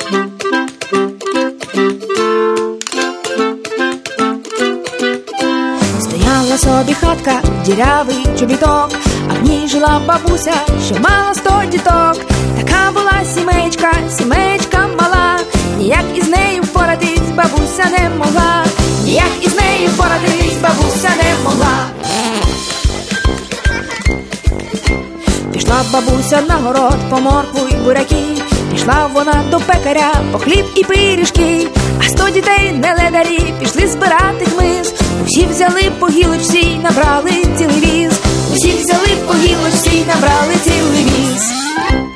Стояла собі хатка, дірявий чобіток, а в ній жила бабуся, що мала 100 діток. Така була сімейка, сімейка мала, ніяк із нею впоратись бабуся не могла. Ніяк із нею впоратись бабуся не могла. Пішла бабуся на город по моркву й буряки, пішла вона до пекаря по хліб і пиріжки. А 100 дітей неледарі пішли збирати хмиз. Усі взяли по гілочці й набрали цілий віз. Усі взяли по гілочці й набрали цілий віз.